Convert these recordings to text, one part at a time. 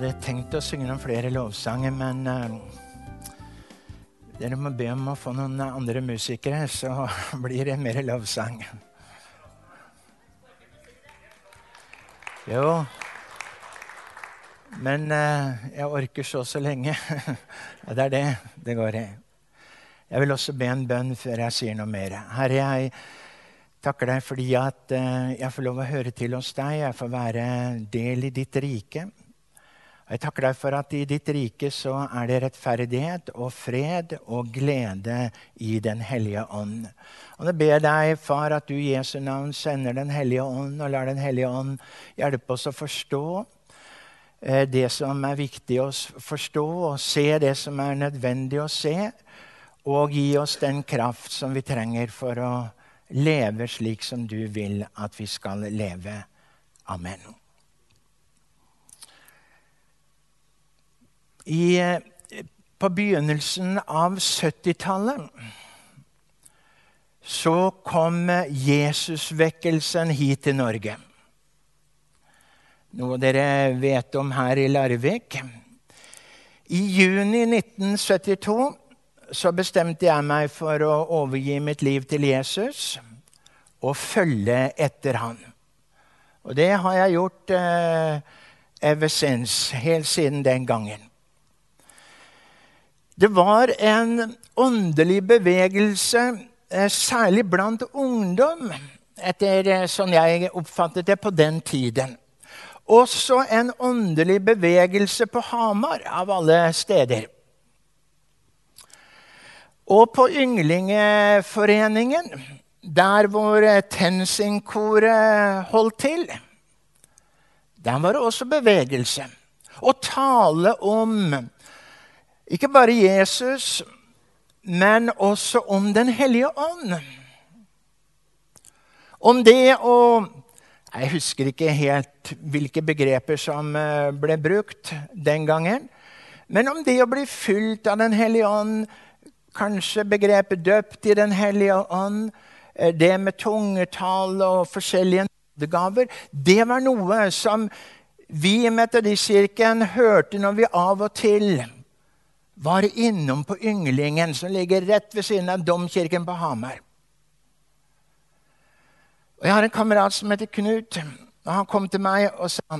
hadde tenkt å synge noen flere lovsanger, men dere må be om å få noen andre musikere, så blir det mer lovsang. Jo, men jeg orker så lenge. Ja, det det går i. Jeg vil også be en bønn før jeg sier noe mer. Herre, jeg takker deg fordi at jeg får lov å høre til hos deg. Jeg får være del i ditt rike. Jeg takker deg for at i ditt rike så det rettferdighet og fred og glede i den hellige ånd. Og nå ber jeg deg, far, at du i Jesu navn sender den hellige ånd, og lar den hellige ånd hjelpe oss å forstå det som viktig å forstå, og se det som nødvendig å se, og gi oss den kraft som vi trenger for å leve slik som du vil at vi skal leve. Amen. På begynnelsen av 70-tallet så kom Jesusvekkelsen hit til Norge. Noe dere vet om her i Larvik. I juni 1972 så bestemte jeg meg for å overgi mitt liv til Jesus og følge etter han. Og det har jeg gjort ever since, helt siden den gangen. Det var en åndelig bevegelse, særlig blant ungdom, etter sånn jeg oppfattet det på den tiden. Også en åndelig bevegelse på Hamar, av alle steder. Og på Ynglingeforeningen, der hvor Tensing-koret holdt til, der var det også bevegelse. Å tale om ikke bare Jesus, men også om den hellige ånd. Om det å, jeg husker ikke helt hvilke begreper som ble brukt den gangen, men om det å bli fylt av den hellige ånd, kanskje begrepet døpt i den hellige ånd, det med tungetall og forskjellige nådegaver, det var noe som vi i Metodistkirken hørte når vi av og til var innom på Ynglingen, som ligger rett ved siden av Domkirken på Hamar. Og jeg har en kamerat som heter Knut, og han kom til meg og sa,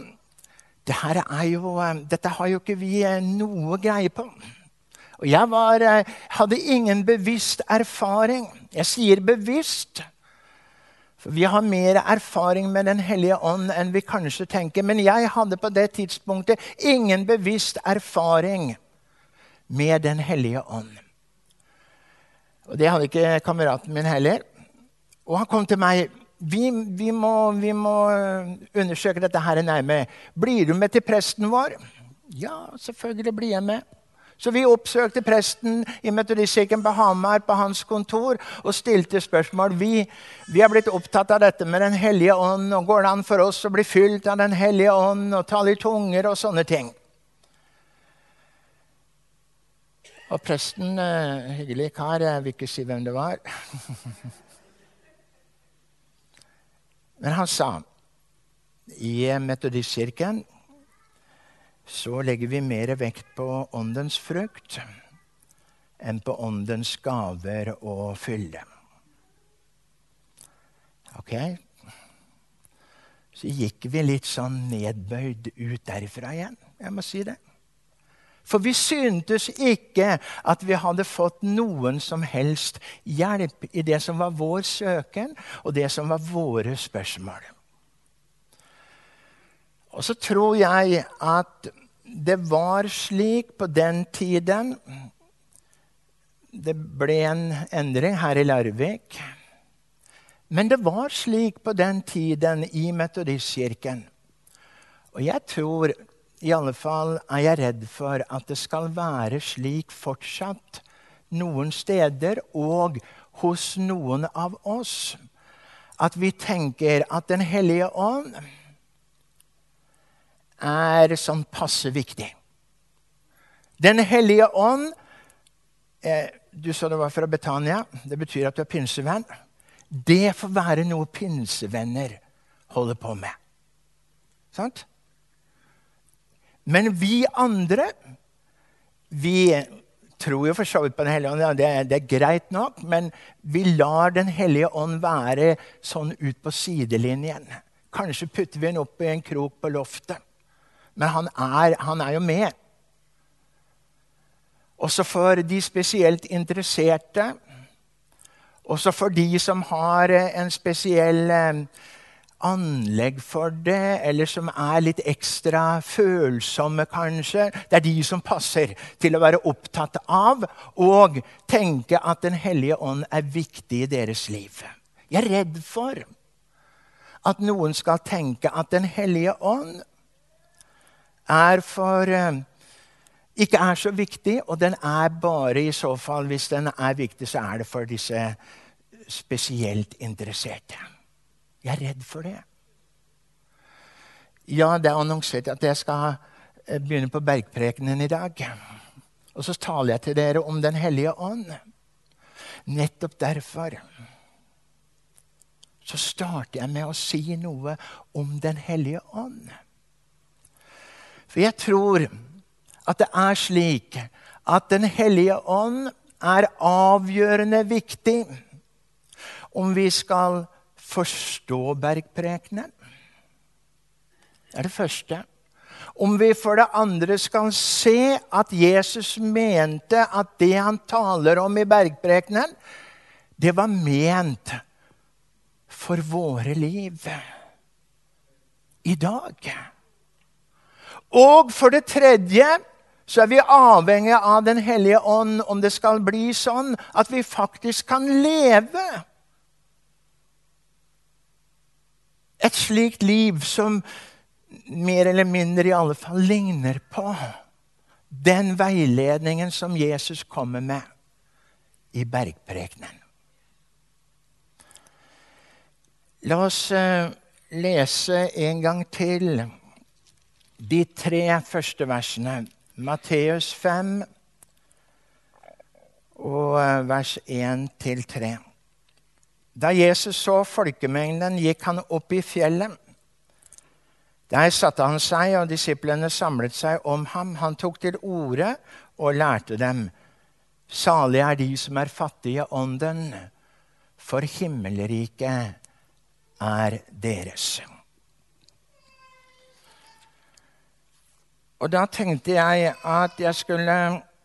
dette har jo ikke vi noe greie på. Og jeg hadde ingen bevisst erfaring. Jeg sier bevisst, for vi har mer erfaring med den hellige ånd enn vi kanskje tenker. Men jeg hadde på det tidspunktet ingen bevisst erfaring med den hellige ånd. Og det hadde ikke kameraten min heller. Og han kom til meg, vi må undersøke dette her nærmere. Blir du med til presten vår? Ja, selvfølgelig blir jeg med. Så vi oppsøkte presten i Metodistkirken på Hamar på hans kontor og stilte spørsmål. Vi har blitt opptatt av dette med den hellige ånd, og går det an for oss å bli fylt av den hellige ånd og tale i tunger og sånne ting? Og presten, hyggelig kar, jeg vil ikke si hvem det var. Men han sa, i Metodistkirken så legger vi mer vekt på åndens frukt enn på åndens gaver og fylde. Ok? Så gikk vi litt sånn nedbøyd ut derifra igjen, jeg må si det. For vi syntes ikke at vi hadde fått noen som helst hjelp i det som var vår søken, og det som var våre spørsmål. Og så tror jeg at det var slik på den tiden. Det ble en endring her i Larvik. Men det var slik på den tiden i Metodistkirken. Og jeg tror, i alle fall jeg redd for at det skal være slik fortsatt noen steder og hos noen av oss, at vi tenker at den hellige ånd sånn passe viktig. Den hellige ånd, du sa det var fra Betania, det betyr at du pinsevenn. Det får være noe pinsevenner holder på med. Sant? Men vi andre, vi tror jo for så vidt på Den hellige ånd, ja, det er greit nok, men vi lar Den hellige ånd være sånn ut på sidelinjen. Kanskje putter vi den opp i en krok på loftet, men han er jo med. Også for de spesielt interesserte, også for de som har en spesiell anlegg for det, eller som er litt ekstra følsomme kanskje. Det er de som passer til å være opptatt av og tenke at Den hellige ånd er viktig i deres liv. Jeg er redd for at noen skal tenke at Den hellige ånd ikke er så viktig, og den er bare i så fall, hvis den er viktig, så er det for disse spesielt interesserte. Jeg er redd for det. Ja, det er annonsert at jeg skal begynne på Bergprekenen i dag. Og så taler jeg til dere om Den hellige ånd. Nettopp derfor så starter jeg med å si noe om Den hellige ånd. For jeg tror at det er slik at Den hellige ånd er avgjørende viktig om vi skal forstå Bergprekenen. Det er det første. Om vi for det andre skal se at Jesus mente at det han taler om i Bergprekenen, det var ment for våre liv i dag. Og for det tredje så er vi avhengige av Den hellige ånd om det skal bli sånn at vi faktisk kan leve et slikt liv som mer eller mindre i alle fall ligner på den veiledningen som Jesus kommer med i Bergprekenen. La oss lese en gang til de 3 første versene. Matteus 5 og vers 1-3. Da Jesus så folkemengden, gikk han opp i fjellet. Der satte han seg, og disiplene samlet seg om ham. Han tok til orde og lærte dem: Salig er de som er fattige i ånden, for himmelriket er deres. Og da tenkte jeg at jeg skulle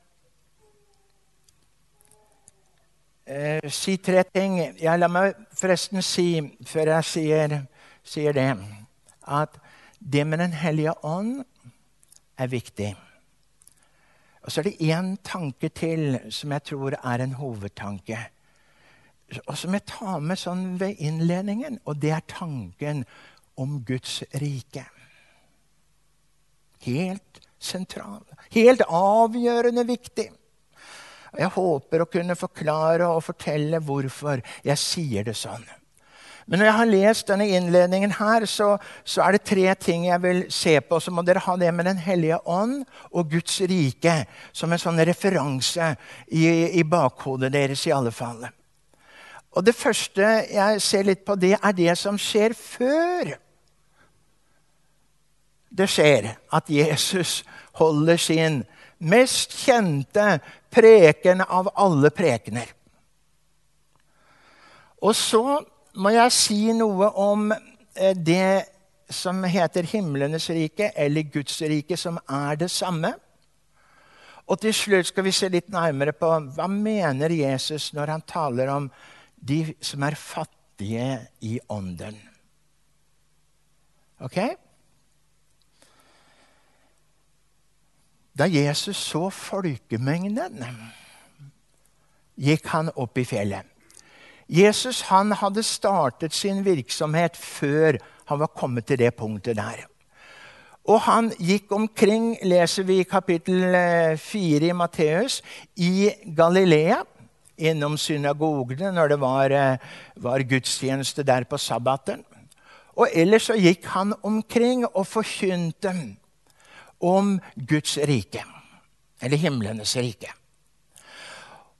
si 3 ting. La meg forresten si, før jeg sier det, at det med Den hellige ånd er viktig. Og så er det en tanke til som jeg tror er en hovedtanke, og som jeg tar med sånn ved innledningen, og det er tanken om Guds rike. Helt sentral, helt avgjørende viktig. Jeg håper å kunne forklare og fortelle hvorfor jeg sier det sånn. Men når jeg har lest denne innledningen her, så er det 3 ting jeg vil se på. Så må dere ha det med Den hellige ånd og Guds rike som en sånn referanse i bakhodet deres i alle fall. Og det første jeg ser litt på, det er det som skjer før det skjer at Jesus holder sin mest kjente preken av alle prekener. Og så må jeg si noe om det som heter himlenes rike, eller Guds rike, som er det samme. Og til slutt skal vi se litt nærmere på hva mener Jesus når han taler om de som er fattige i ånden. Ok? Da Jesus så folkemengden, gikk han opp i fjellet. Jesus han hadde startet sin virksomhet før han var kommet til det punktet der. Og han gikk omkring, leser vi i kapittel 4 i Matteus, i Galilea, innom synagogene når det var gudstjeneste der på sabbaten. Og ellers så gikk han omkring og forkynte om Guds rike, eller himlenes rike.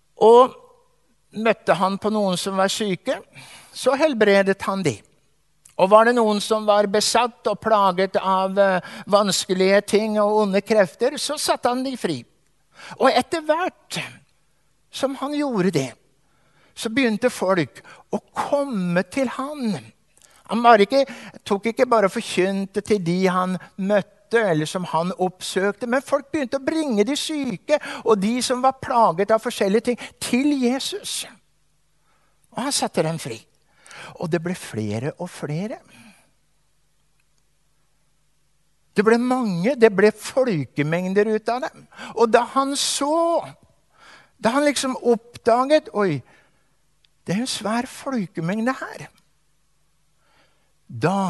Og møtte han på noen som var syke, så helbredet han de. Og var det noen som var besatt og plaget av vanskelige ting og onde krefter, så satte han de fri. Og etter hvert som han gjorde det, så begynte folk å komme til han. Han tok ikke bare og forkynte til de han møtte, eller som han oppsøkte, men folk begynte å bringe de syke og de som var plaget av forskjellige ting til Jesus. Og han satte dem fri. Og det ble flere og flere. Det ble mange, det ble folkemengder ut av dem. Og da han liksom oppdaget, oi, det er en svær folkemengde her. Da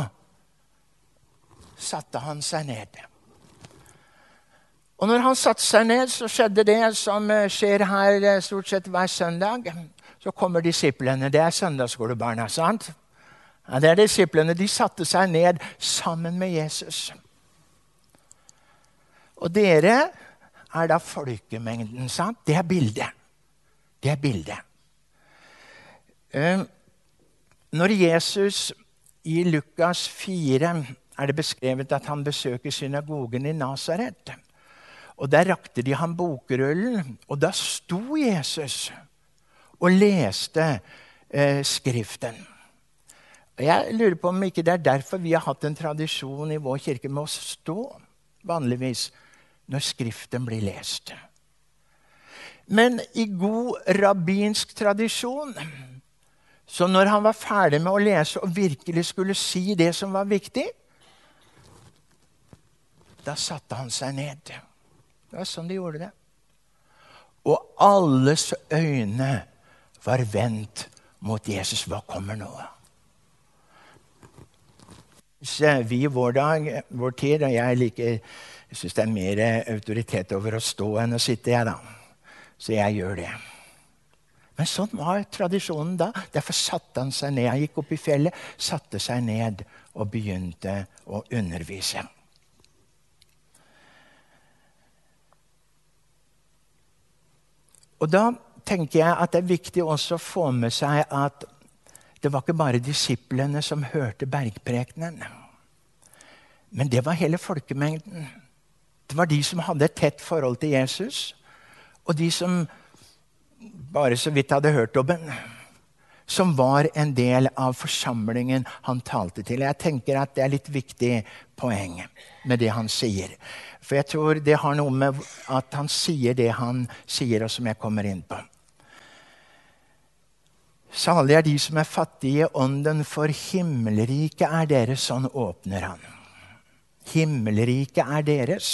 satte han seg ned. Og når han satte seg ned, så skjedde det som skjer her stort sett hver søndag. Så kommer disiplene, det er søndagsskolebarna, sant? Ja, det er disiplene, de satte seg ned sammen med Jesus. Og dere er da folkemengden, sant? Det er bildet. Det er bildet. Når Jesus i Lukas 4 er det beskrevet at han besøker synagogen i Nazaret. Og der rakte de ham bokrullen, og da sto Jesus og leste skriften. Og jeg lurer på om ikke det er derfor vi har hatt en tradisjon i vår kirke med å stå vanligvis når skriften blir lest. Men i god rabbinsk tradisjon, så når han var ferdig med å lese og virkelig skulle si det som var viktig, da satte han seg ned. Det var sånn de gjorde det. Og alles øyne var vendt mot Jesus. Hva kommer nå? Så vi i vår tid, og jeg synes det er mer autoritet over å stå enn å sitte, jeg da. Så jeg gjør det. Men sånn var tradisjonen da. Derfor satte han seg ned. Han gikk opp i fjellet, satte seg ned og begynte å undervise. Og da tenker jeg at det er viktig også å få med seg at det var ikke bare disiplene som hørte bergprekenen. Men det var hele folkemengden. Det var de som hadde et tett forhold til Jesus, og de som bare så vidt hadde hørt om den, som var en del av forsamlingen han talte til. Jeg tenker at det er litt viktig poeng med det han sier. For jeg tror det har noe med at han sier det han sier, og som jeg kommer inn på. Salig er de som er fattige i ånden, for himmelriket er deres. Sånn åpner han. Himmelriket er deres.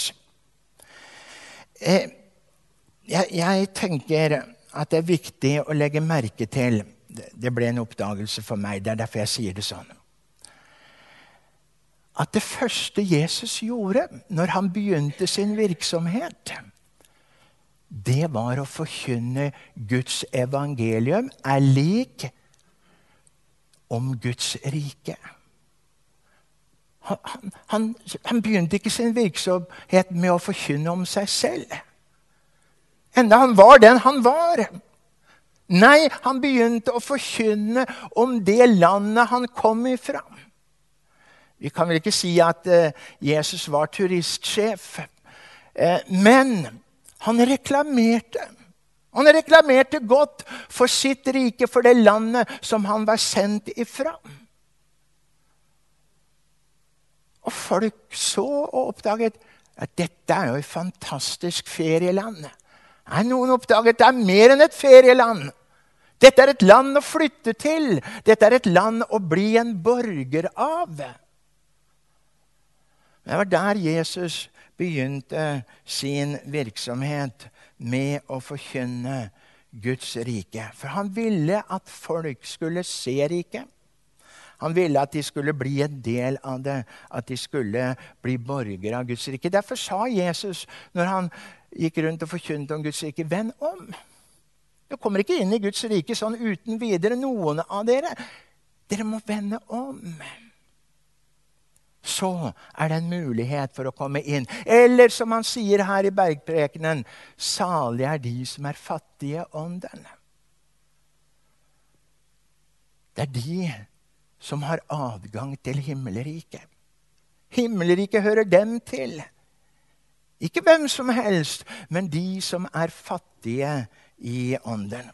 Jeg tenker at det er viktig å legge merke til, det ble en oppdagelse for meg, det er derfor jeg sier det sånn, at det første Jesus gjorde når han begynte sin virksomhet, det var å forkynne Guds evangelium er lik om Guds rike. Han begynte ikke sin virksomhet med å forkynne om seg selv. Enda han var den han var. Nei, han begynte å forkynne om det landet han kom ifra. Vi kan vel ikke si at Jesus var turistsjef, men han reklamerte. Han reklamerte godt for sitt rike, for det landet som han var sendt ifra. Og folk så og oppdaget at dette er jo et fantastisk ferieland. Nei, noen oppdaget det er mer enn et ferieland. Dette er et land å flytte til. Dette er et land å bli en borger av. Det var der Jesus begynte sin virksomhet med å forkynne Guds rike. For han ville at folk skulle se riket. Han ville at de skulle bli en del av det, at de skulle bli borgere av Guds rike. Derfor sa Jesus, når han gikk rundt og forkynte om Guds rike, vend om. Du kommer ikke inn i Guds rike sånn uten videre, noen av dere. Dere må vende om. Så er det en mulighet for å komme inn. Eller som han sier her i bergprekenen, salig er de som er fattige ånden. Det er de som har adgang til himmelriket. Himmelriket hører dem til. Ikke hvem som helst, men de som er fattige i ånden.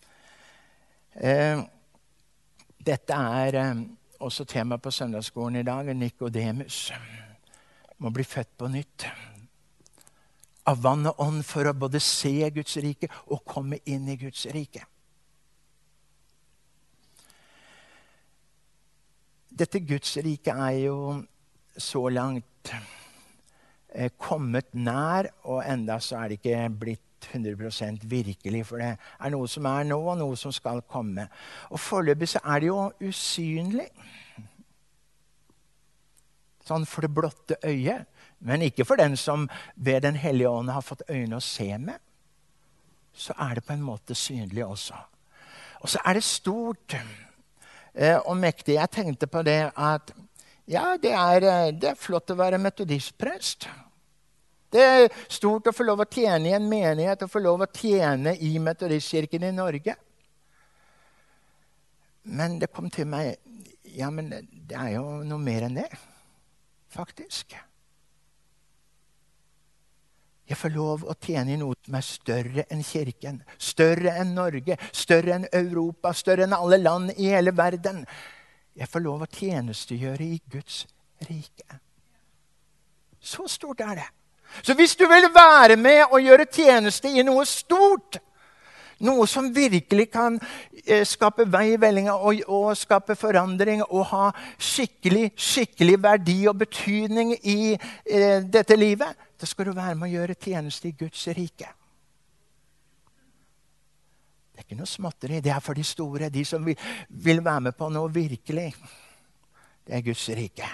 Dette er også tema på søndagsskolen i dag. Nikodemus må bli født på nytt. Av vann og ånd for å både se Guds rike og komme inn i Guds rike. Dette Guds rike er jo så langt kommet nær, og enda så er det ikke blitt 100% virkelig, for det er noe som er nå, og noe som skal komme. Og foreløpig så er det jo usynlig. Sånn for det blotte øyet, men ikke for den som ved den hellige ånd har fått øyne å se med. Så er det på en måte synlig også. Og så er det stort og mektig. Jeg tenkte på det at ja, det er flott å være metodistprest. Det er stort å få lov å tjene i en menighet, og få lov å tjene i metodistkirken i Norge. Men det kom til meg, ja, men det er jo noe mer enn det, faktisk. Jeg får lov å tjene i noe som er større enn kirken, større enn Norge, større enn Europa, større enn alle land i hele verden. Jeg får lov å tjenestegjøre i Guds rike. Så stort er det. Så hvis du vil være med og gjøre tjeneste i noe stort, noe som virkelig kan skape vei i vellinga og skape forandring og ha skikkelig verdi og betydning i dette livet, da skal du være med å gjøre tjeneste i Guds rike. Det er ikke noe småtteri, det er for de store, de som vil være med på noe virkelig. Det er Guds rike.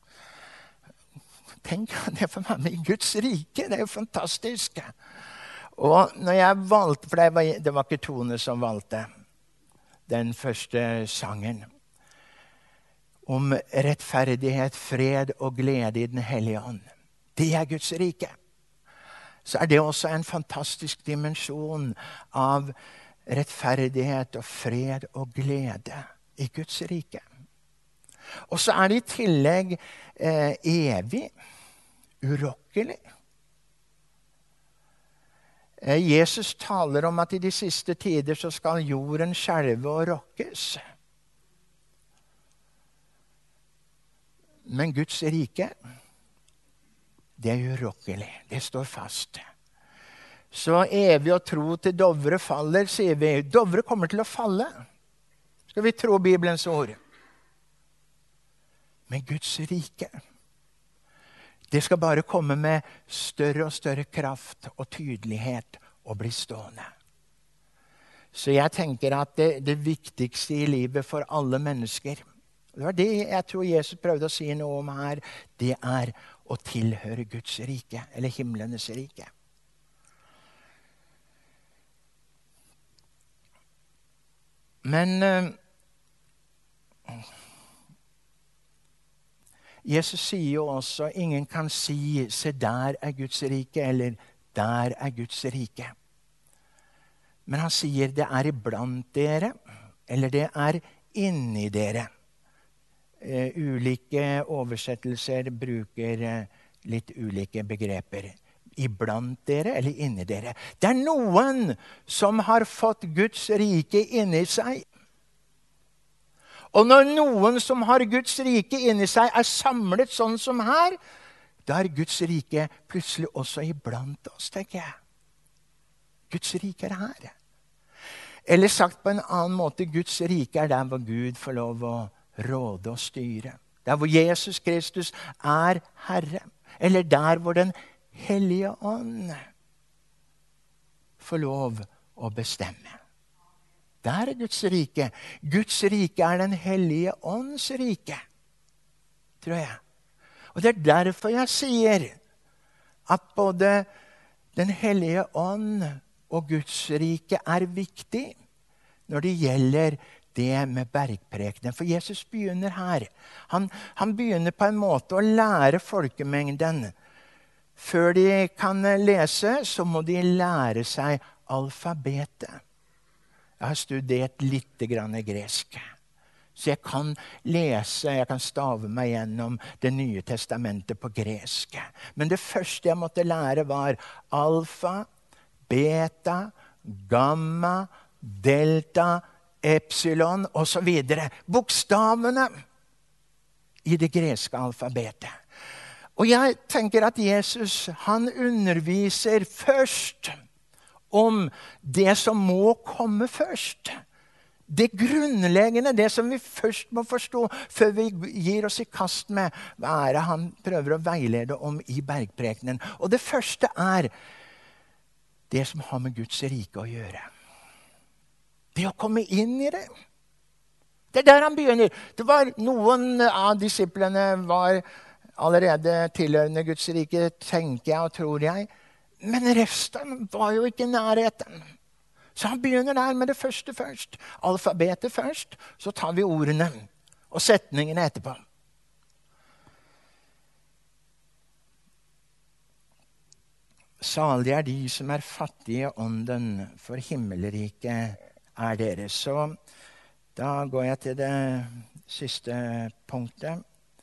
Tenk at jeg får være med i Guds rike, det er jo fantastisk. Og når jeg valgte, for det var ikke Tone som valgte den første sangen, om rettferdighet, fred og glede i den hellige ånd. Det er Guds rike. Så er det også en fantastisk dimensjon av rettferdighet og fred og glede i Guds rike. Og så er det i tillegg evig, urokkelig. Jesus taler om at i de siste tider så skal jorden skjelve og rokkes. Men Guds rike, det er urokkelig. Det står fast. Så evig å tro til Dovre faller, sier vi. Dovre kommer til å falle. Skal vi tro Bibelens ord? Men Guds rike, det skal bare komme med større og større kraft og tydelighet og bli stående. Så jeg tenker at det viktigste i livet for alle mennesker, det var det jeg tror Jesus prøvde å si noe om her, det er å tilhøre Guds rike, eller himlenes rike. Men Jesus sier jo også, ingen kan si, se der er Guds rike, eller der er Guds rike. Men han sier, det er iblant dere, eller det er inni dere. Ulike oversettelser bruker litt ulike begreper. Iblant dere, eller inni dere. Det er noen som har fått Guds rike inni seg. Og når noen som har Guds rike inni seg er samlet sånn som her, da er Guds rike plutselig også iblant oss, tenker jeg. Guds rike er her. Eller sagt på en annen måte, Guds rike er der hvor Gud får lov å råde og styre. Der hvor Jesus Kristus er Herre. Eller der hvor den hellige ånd får lov å bestemme. Der er Guds rike. Guds rike er den hellige ånds rike, tror jeg. Og det er derfor jeg sier at både den hellige ånd og Guds rike er viktig når det gjelder det med bergprekenen. For Jesus begynner her. Han begynner på en måte å lære folkemengden. Før de kan lese, så må de lære seg alfabetet. Jeg har studert litt gresk. Så jeg kan lese, jeg kan stave meg gjennom Det nye testamentet på gresk. Men det første jeg måtte lære var alfa, beta, gamma, delta, epsilon og så videre. Bokstavene i det greske alfabetet. Og jeg tenker at Jesus, han underviser først om det som må komme først. Det grunnleggende, det som vi først må forstå før vi gir oss i kast med hva er det han prøver å veilede om i bergprekenen. Og det første er det som har med Guds rike å gjøre. Det å komme inn i det. Det er der han begynner. Det var noen av disiplene var allerede tilhørende Guds rike, tenker jeg og tror jeg. Men resten var jo ikke i nærheten. Så han begynner der med det første først. Alfabetet først, så tar vi ordene og setningene etterpå. Salige er de som er fattige i ånden, for himmelriket er deres. Så da går jeg til det siste punktet.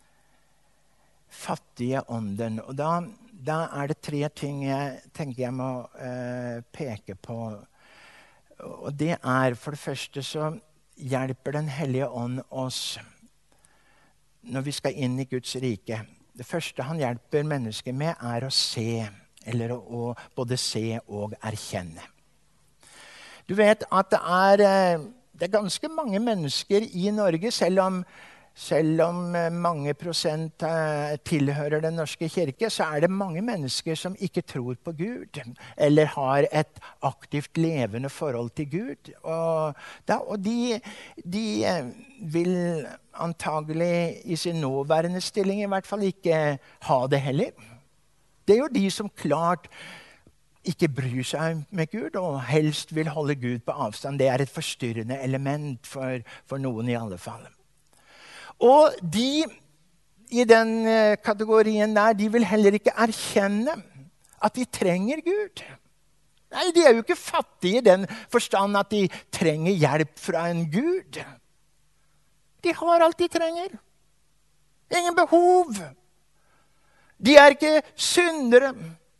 Fattige ånden. Og da er det 3 ting jeg tenker jeg må peke på. Og det er, for det første så hjelper Den hellige ånd oss når vi skal inn i Guds rike. Det første han hjelper mennesker med er å se, eller å både se og erkjenne. Du vet at det er ganske mange mennesker i Norge, selv om mange prosent tilhører Den norske kirke, så er det mange mennesker som ikke tror på Gud, eller har et aktivt levende forhold til Gud. Og de vil antagelig i sin nåværende stilling i hvert fall ikke ha det heller. Det er jo de som klart ikke bryr seg med Gud, og helst vil holde Gud på avstand. Det er et forstyrrende element for noen i alle fall. Og de i den kategorien der, de vil heller ikke erkjenne at de trenger Gud. Nei, de er jo ikke fattige i den forstand at de trenger hjelp fra en Gud. De har alt de trenger. Ingen behov. De er ikke syndere.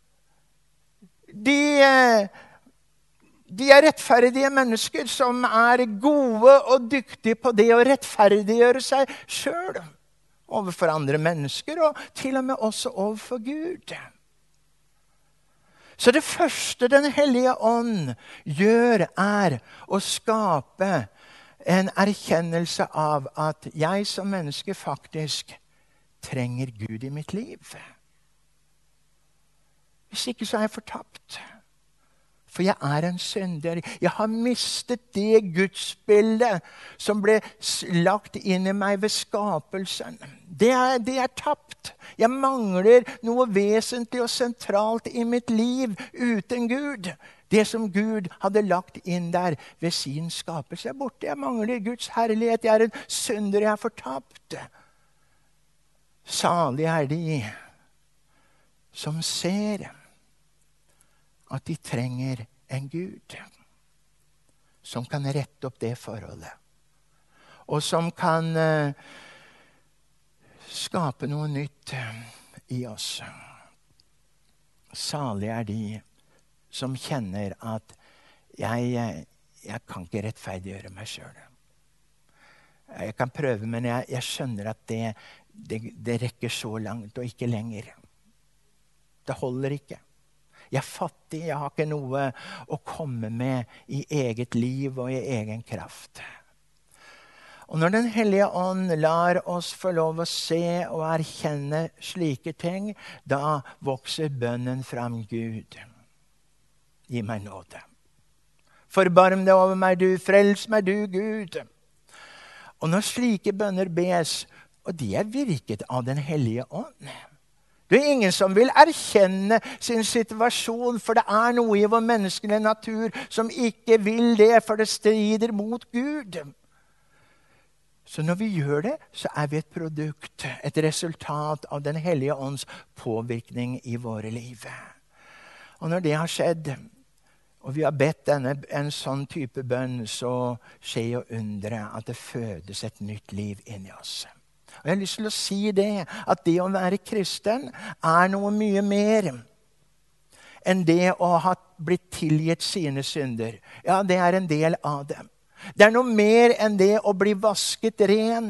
De er rettferdige mennesker som er gode og dyktige på det å rettferdiggjøre seg selv overfor andre mennesker, og til og med også overfor Gud. Så det første Den hellige ånd gjør er å skape en erkjennelse av at jeg som menneske faktisk trenger Gud i mitt liv. Hvis ikke så er jeg fortapt. For jeg er en synder. Jeg har mistet det gudsbildet som ble lagt inn i meg ved skapelsen. Det er tapt. Jeg mangler noe vesentlig og sentralt i mitt liv uten Gud. Det som Gud hadde lagt inn der ved sin skapelse er borte. Jeg mangler Guds herlighet. Jeg er en synder. Jeg er fortapt. Salig er de som ser at de trenger en Gud som kan rette opp det forholdet, og som kan skape noe nytt i oss. Salig er de som kjenner at jeg kan ikke rettferdiggjøre meg selv. Jeg kan prøve, men jeg skjønner at det rekker så langt og ikke lenger. Det holder ikke. Jeg er fattig, jeg har ikke noe å komme med i eget liv og i egen kraft. Og når Den hellige ånd lar oss få lov å se og erkjenne slike ting, da vokser bønnen fram. Gud, gi meg nåde. Forbarm deg over meg, du, frels meg, du, Gud. Og når slike bønner bes, og de er virket av Den hellige ånd, det er ingen som vil erkjenne sin situasjon, for det er noe i vår menneskelige natur som ikke vil det, for det strider mot Gud. Så når vi gjør det, så er vi et produkt, et resultat av Den hellige ånds påvirkning i våre liv. Og når det har skjedd, Og vi har bedt en sånn type bønn, så skjer jo undret at det fødes et nytt liv inni oss. Og jeg har lyst til å si det, at det å være kristen er noe mye mer enn det å ha blitt tilgitt sine synder. Ja, det er en del av det. Det er noe mer enn det å bli vasket ren.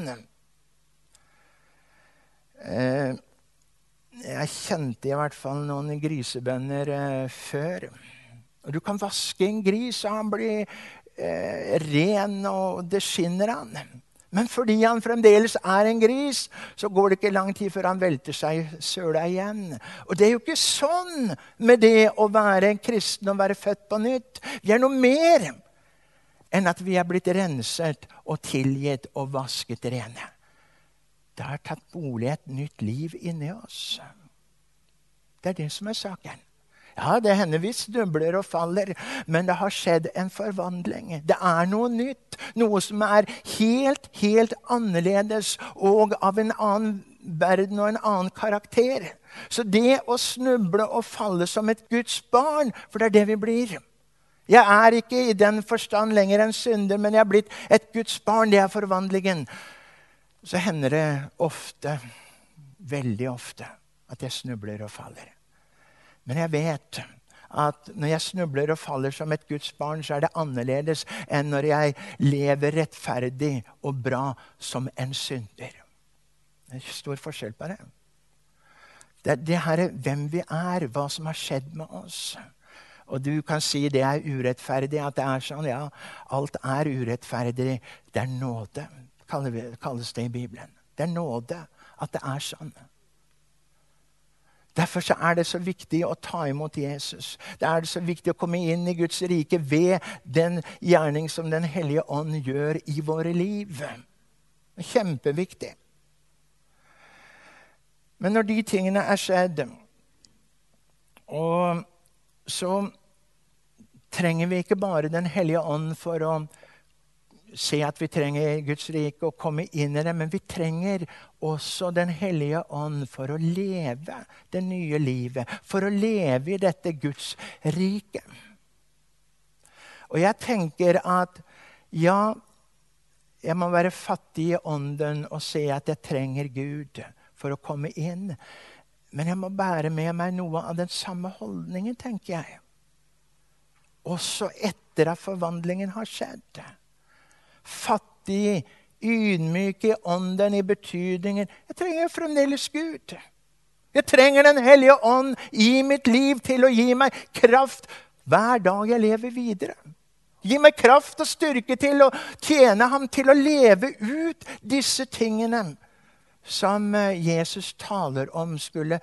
Jeg kjente i hvert fall noen grisebønder før. Og du kan vaske en gris, og han blir ren, og det skinner han. Men fordi han fremdeles er en gris, så går det ikke lang tid før han velter seg i søla igjen. Og det er jo ikke sånn med det å være en kristen og være født på nytt. Vi er noe mer enn at vi er blitt renset og tilgitt og vasket rene. Det har tatt bolig et nytt liv inni oss. Det er det som er saken. Ja, det hender vi snubler og faller, men det har skjedd en forvandling. Det er noe nytt, noe som er helt, helt annerledes og av en annen verden og en annen karakter. Så det å snuble og falle som et Guds barn, for det er det vi blir. Jeg er ikke i den forstand lenger en synder, men jeg er blitt et Guds barn, det er forvandlingen. Så hender det ofte, veldig ofte, at jeg snubler og faller. Men jeg vet at når jeg snubler og faller som et Guds barn, så er det annerledes enn når jeg lever rettferdig og bra som en synder. Det er stor forskjell på det. Det er det her hvem vi er, hva som har skjedd med oss. Og du kan si det er urettferdig, at det er sånn. Ja, alt er urettferdig. Det er nåde, kalles det i Bibelen. Det er nåde at det er sånn. Derfor så er det så viktig å ta imot Jesus. Det er så viktig å komme inn i Guds rike ved den gjerning som den Hellige Ånd gjør i våre liv. Det er kjempeviktig. Men når de tingene er skjedd, og så trenger vi ikke bare den Hellige Ånd for å se at vi trenger Guds rike og komme inn i det, men vi trenger også den Hellige Ånd for å leve det nye livet, for å leve i dette Guds rike. Og jeg tenker at ja, jeg må være fattig i ånden og se at jeg trenger Gud for å komme inn. Men jeg må bære med meg noe av den samme holdningen, tenker jeg. Også etter at forvandlingen har skjedd. Fattig, ydmyk i ånden i betydningen. Jeg trenger fremdeles Gud. Jeg trenger den Hellige Ånd i mitt liv til å gi meg kraft hver dag jeg lever videre. Gi meg kraft og styrke til å tjene ham, til å leve ut disse tingene som Jesus taler om skulle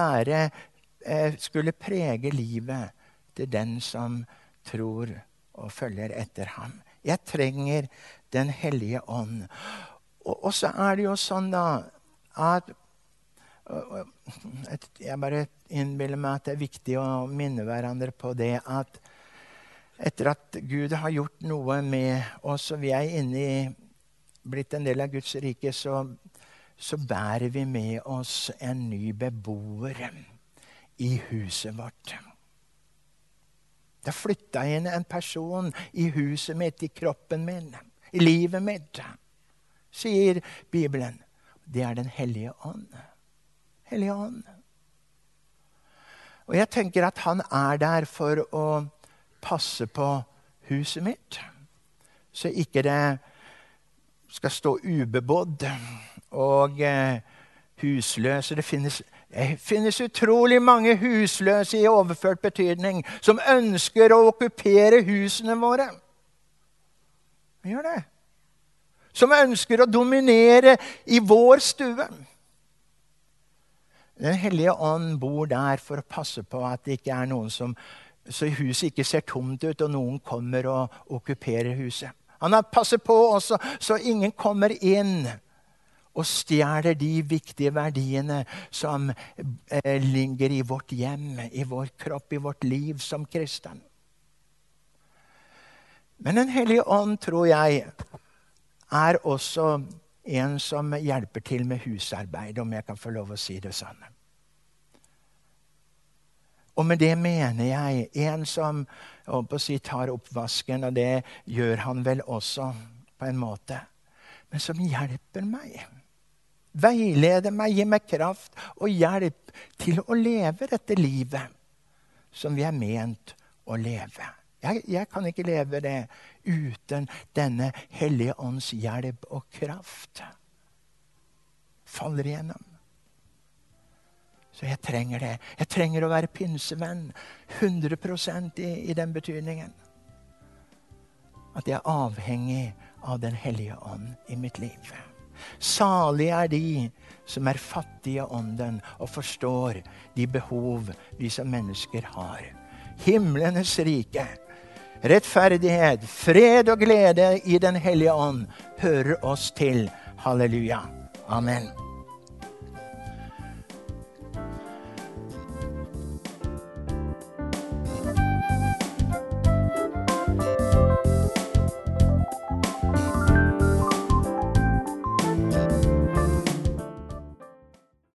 prege livet til den som tror og følger etter ham. Jeg trenger den Hellige Ånd. Og så er det jo sånn da, at jeg bare innbiller meg at det er viktig å minne hverandre på det, at etter at Gud har gjort noe med oss, og vi er blitt en del av Guds rike, så bærer vi med oss en ny beboer i huset vårt. Det flyttet inn en person i huset mitt, i kroppen min, i livet mitt, sier Bibelen. Det er den Hellige Ånd. Hellige Ånd. Og jeg tenker at han er der for å passe på huset mitt, så ikke det skal stå ubebodd og husløse. Det finnes utrolig mange husløse i overført betydning som ønsker å okkupere husene våre. Hva gjør det? Som ønsker å dominere i vår stue. Den Hellige Ånd bor der for å passe på at det ikke er noen så huset ikke ser tomt ut, og noen kommer og okkuperer huset. Han passer på også, så ingen kommer inn og stjeler de viktige verdiene som ligger i vårt hjem, i vår kropp, i vårt liv som kristen. Men Den Hellige Ånd, tror jeg, er også en som hjelper til med husarbeid, om jeg kan få lov å si det sånn. Og med det mener jeg en som tar oppvasken, og det gjør han vel også på en måte, men som hjelper meg. Veileder meg, gir meg kraft og hjelp til å leve dette livet som vi er ment å leve. Jeg kan ikke leve det uten denne Hellige Ånds hjelp og kraft. Faller igjennom. Så jeg trenger det. Jeg trenger å være pinsevenn 100% i den betydningen. At jeg er avhengig av den Hellige Ånd i mitt liv. Salig er de som er fattige i ånden og forstår de behov vi som mennesker har. Himlenes rike, rettferdighet, fred og glede i den Hellige Ånd hører oss til. Halleluja. Amen.